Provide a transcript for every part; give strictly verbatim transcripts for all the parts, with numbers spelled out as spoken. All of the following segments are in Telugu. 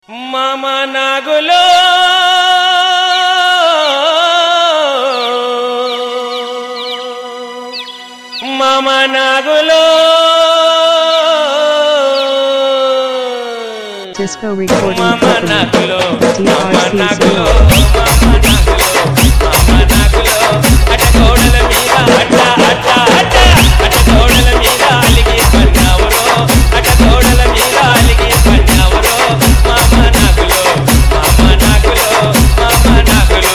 మామా నాగులో మామా నాగులో Disco recording మామా నాగులో మామా D R C నాగులో Singh. మామా నాగులో మామా నాగులో అట కోడల మీద అట్ట అట్ట అట్ట అట కోడల మీద అలిగి పన్నావురో అట కోడల మీద అలిగి పన్నావురో మామా నాగులో మామా నాగులో మామా నాగులో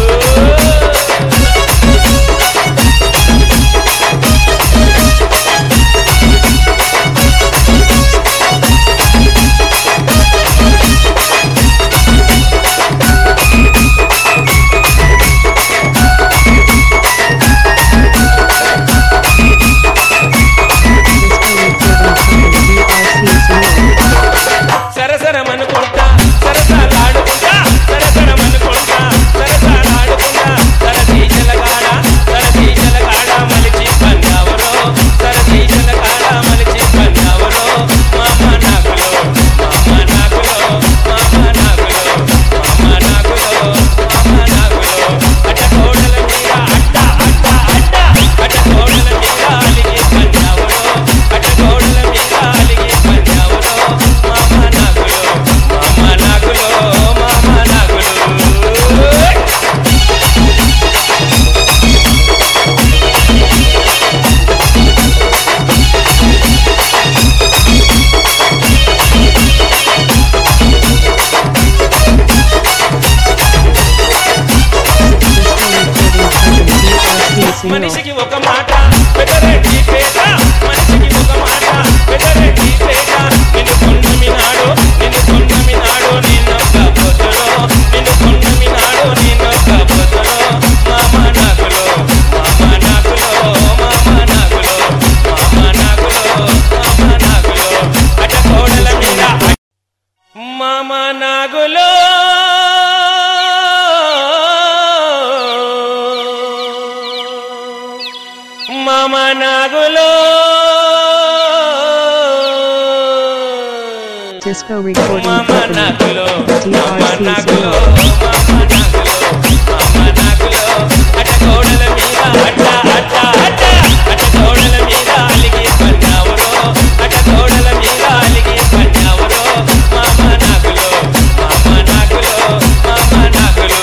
సరసరమనుకుంటా సరసాలాడుకుంటా సరసరమనుకుంటా సరసాలాడుకుంటా సరసీజలగాడ సరసీజలగాడ మలిచి పన్నావరో సరసీజలగాడ మలిచి పన్నావరో మామా నాగులో మామా నాగులో మామా నాగులో మామా నాగులో మామా నాగులో అట కోడల మీద అట్ట అట్ట అట్ట అట కోడల మీద అలిగి పన్నావరో అట కోడల మీద అలిగి పన్నావరో మామా నాగులో మామా నాగులో మామా నాగులో మనిషికి ఒక మాట పెదరెడ్డి పేట మనిషికి ఒక మాట పెదరెడ్డి పేట నిన్ను కొన్నమినాడు నిన్ను కొన్నమినాడు నిన్నొక్క పొద్దులో నిన్ను కొన్నమినాడు నిన్నొక్క పొద్దులో మామా నాగులో మామా నాగులో మామా నాగులో మామా నాగులో మామా నాగులో అట కోడల మీద మామా నాగులో మామా నాగులో Disco recording మామా నాగులో మామా D R C నాగులో Singh. మామా నాగులో మామా నాగులో అట కోడల మీద అట్ట అట్ట అట్ట అట కోడల మీద అలిగి పన్నావురో అట కోడల మీద అలిగి పన్నావురో మామా నాగులో మామా నాగులో మామా నాగులో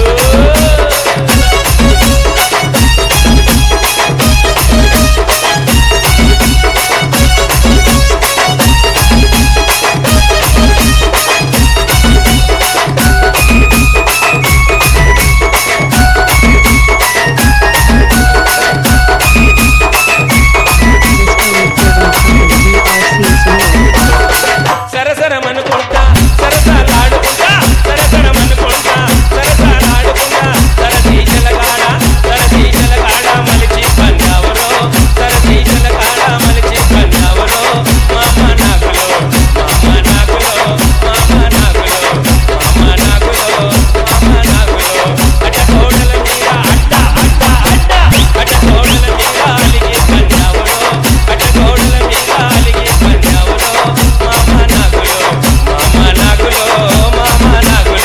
సరసరమనుకుంటా సరసాలాడుకుంటా సరసరమనుకుంటా సరసాలాడుకుంటా సరసీజలగాడ సరసీజలగాడ మలిచి పన్నావరో సరసీజలగాడ మలిచి పన్నావరో మామా నాగులో మామా నాగులో మామా నాగులో మామా నాగులో మామా నాగులో అట కోడల మీద అట్ట అట్ట అట్ట అట కోడల మీద అలిగి పన్నావరో అట కోడల మీద అలిగి పన్నావరో మామా నాగులో మామా నాగులో మామా నాగులో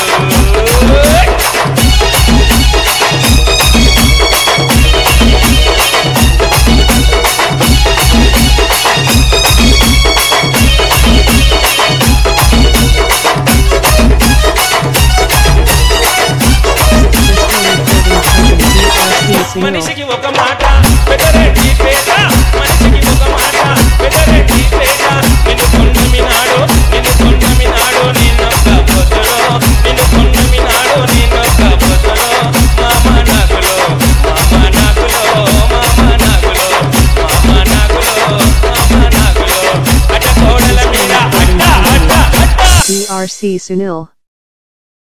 మనిషికి ఒక మాట పెదరెడ్డి పేట మనిషికి ఒక మాట పెదరెడ్డి పేట నిన్ను కొన్నమినాడు నిన్ను కొన్నమినాడు నిన్నొక్క పొద్దులో నిన్ను కొన్నమినాడు నిన్నొక్క పొద్దులో మామా నాగులో మామా నాగులో మామా నాగులో మామా నాగులో మామా నాగులో అట కోడల మీద అట్ట అట్ట అట్ట D R C Sunil.